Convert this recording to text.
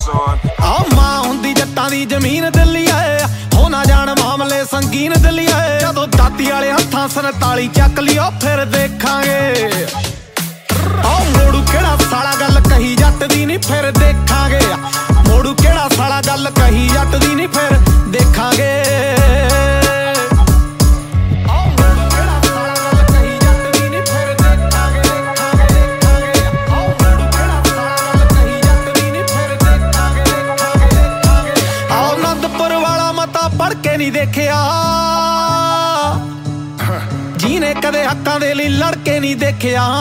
ਆ ਮਾਂ ਹੁੰਦੀ ਜੱਟਾਂ ਦੀ ਜ਼ਮੀਨ ਦਿੱਲੀ ਆਏ ਹੋ ਨਾ ਜਾਣ ਮਾਮਲੇ ਸੰਗੀਨ ਦਿੱਲੀ ਆਏ ਜਦੋਂ ਦਾਤੀ ਵਾਲੇ ਹੱਥਾਂ 47 ਚੱਕ ਲਿਓ ਫਿਰ ਦੇਖਾਂਗੇ ਆ ਮੋੜੂ ਕਿਹੜਾ ਸਾਲਾ ਗੱਲ ਕਹੀ ਜੱਟ ਦੀ ਨਹੀਂ ਫਿਰ ਦੇਖਾਂਗੇ ਮੋੜੂ ਕਿਹੜਾ ਸਾਲਾ ਗੱਲ ਕਹੀ ਜੱਟ ਦੀ ਨਹੀਂ ਫਿਰ ਦੇਖਾਂਗੇ ਪੜ ਕੇ ਨਹੀਂ ਦੇਖਿਆ ਜਿਹਨੇ ਕਦੇ ਹੱਕਾਂ ਦੇ ਲਈ ਲੜ ਕੇ ਨਹੀਂ ਦੇਖਿਆ।